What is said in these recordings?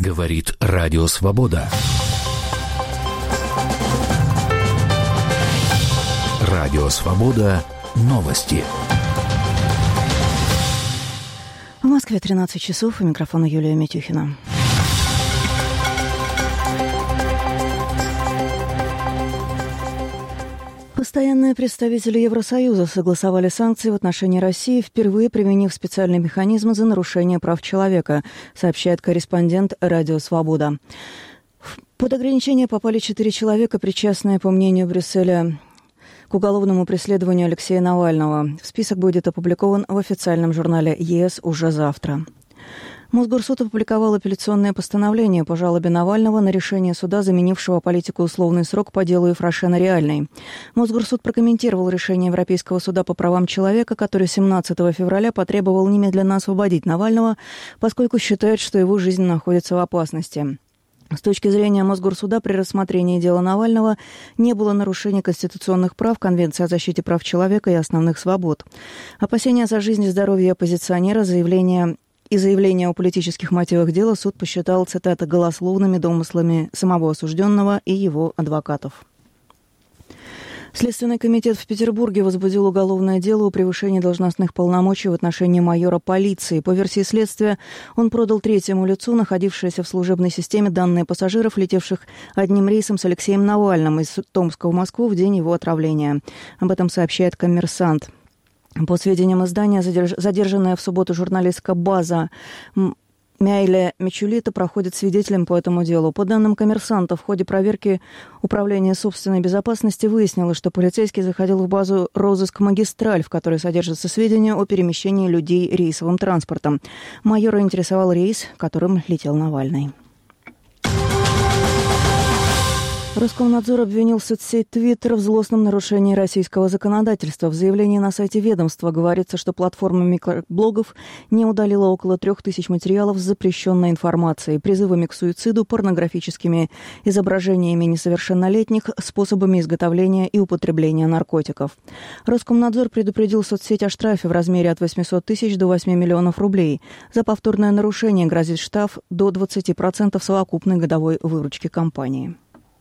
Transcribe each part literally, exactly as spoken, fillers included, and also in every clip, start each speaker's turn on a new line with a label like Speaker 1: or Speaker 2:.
Speaker 1: Говорит Радио Свобода. Радио Свобода. Новости.
Speaker 2: В Москве тринадцать часов. У микрофона Юлия Митюхина. Постоянные представители Евросоюза согласовали санкции в отношении России, впервые применив специальный механизм за нарушение прав человека, сообщает корреспондент Радио Свобода. Под ограничения попали четыре человека, причастные, по мнению Брюсселя, к уголовному преследованию Алексея Навального. Список будет опубликован в официальном журнале ЕС уже завтра. Мосгорсуд опубликовал апелляционное постановление по жалобе Навального на решение суда, заменившего политику условный срок по делу Ефрошена реальный. Мосгорсуд прокомментировал решение Европейского суда по правам человека, который семнадцатого февраля потребовал немедленно освободить Навального, поскольку считает, что его жизнь находится в опасности. С точки зрения Мосгорсуда, при рассмотрении дела Навального не было нарушений конституционных прав, Конвенции о защите прав человека и основных свобод. Опасения за жизнь и здоровье оппозиционера, заявления и заявление о политических мотивах дела суд посчитал, цитата, голословными домыслами самого осужденного и его адвокатов. Следственный комитет в Петербурге возбудил уголовное дело о превышении должностных полномочий в отношении майора полиции. По версии следствия, он продал третьему лицу, находившееся в служебной системе, данные пассажиров, летевших одним рейсом с Алексеем Навальным из Томска в Москву в день его отравления. Об этом сообщает «Коммерсант». По сведениям издания, задержанная в субботу журналистка база Мяйле Мичулита проходит свидетелем по этому делу. По данным «Коммерсанта», в ходе проверки Управления собственной безопасности выяснилось, что полицейский заходил в базу «Розыск Магистраль», в которой содержатся сведения о перемещении людей рейсовым транспортом. Майора интересовал рейс, которым летел Навальный. Роскомнадзор обвинил соцсеть Twitter в злостном нарушении российского законодательства. В заявлении на сайте ведомства говорится, что платформа микроблогов не удалила около трех тысяч материалов с запрещенной информацией, призывами к суициду, порнографическими изображениями несовершеннолетних, способами изготовления и употребления наркотиков. Роскомнадзор предупредил соцсеть о штрафе в размере от восьмисот тысяч до восьми миллионов рублей. За повторное нарушение грозит штраф до двадцати процентов совокупной годовой выручки компании.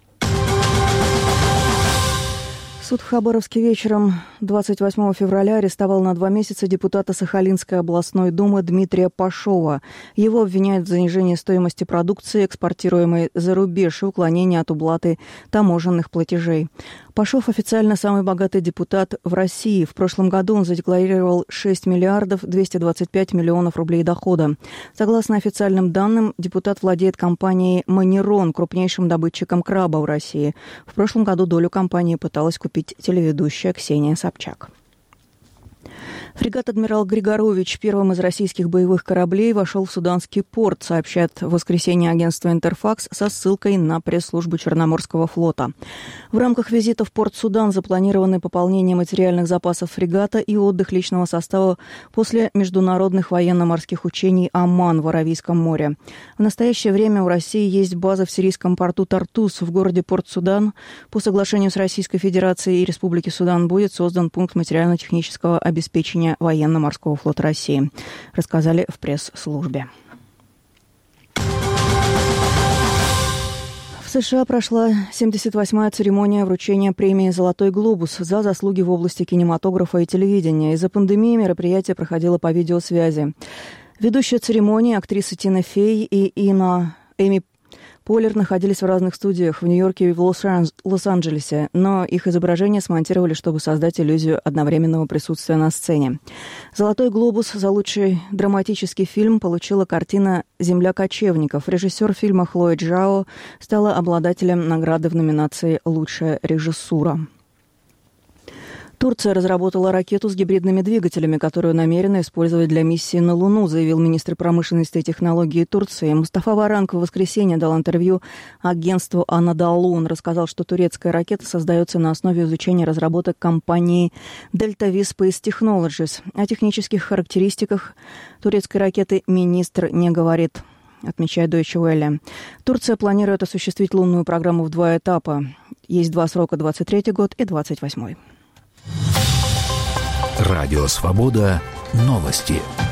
Speaker 2: Суд в Хабаровске вечером двадцать восьмого февраля арестовал на два месяца депутата Сахалинской областной думы Дмитрия Пашова. Его обвиняют в занижении стоимости продукции, экспортируемой за рубеж, и уклонении от уплаты таможенных платежей. Пашов официально самый богатый депутат в России. В прошлом году он задекларировал шесть миллиардов двести двадцать пять миллионов рублей дохода. Согласно официальным данным, депутат владеет компанией «Манерон», крупнейшим добытчиком краба в России. В прошлом году долю компании пыталась купить телеведущая Ксения Собчак. Фрегат «Адмирал Григорович», первым из российских боевых кораблей, вошел в Суданский порт, сообщает в воскресенье агентство «Интерфакс» со ссылкой на пресс-службу Черноморского флота. В рамках визита в порт Судан запланированы пополнение материальных запасов фрегата и отдых личного состава после международных военно-морских учений «Оман» в Аравийском море. В настоящее время у России есть база в сирийском порту Тартус в городе Порт-Судан. По соглашению с Российской Федерацией и Республики Судан будет создан пункт материально-технического обеспечения военно-морского флота России, рассказали в пресс-службе. В США прошла семьдесят восьмая церемония вручения премии «Золотой глобус» за заслуги в области кинематографа и телевидения. Из-за пандемии мероприятие проходило по видеосвязи. Ведущая церемонии, актрисы Тина Фей и Инна Эми Полер находились в разных студиях в Нью-Йорке и в Лос-Анджелесе, но их изображения смонтировали, чтобы создать иллюзию одновременного присутствия на сцене. «Золотой глобус» за лучший драматический фильм получила картина «Земля кочевников». Режиссер фильма Хлоя Джао стала обладателем награды в номинации «Лучшая режиссура». Турция разработала ракету с гибридными двигателями, которую намерена использовать для миссии на Луну, заявил министр промышленности и технологий Турции. Мустафа Варанг в воскресенье дал интервью агентству «Анадолу». Он рассказал, что турецкая ракета создается на основе изучения разработок компании Delta V Space Technologies. О технических характеристиках турецкой ракеты министр не говорит, отмечает Deutsche Welle. Турция планирует осуществить лунную программу в два этапа. Есть два срока – двадцать третий год и двадцать восьмой.
Speaker 1: Радио Свобода. Новости.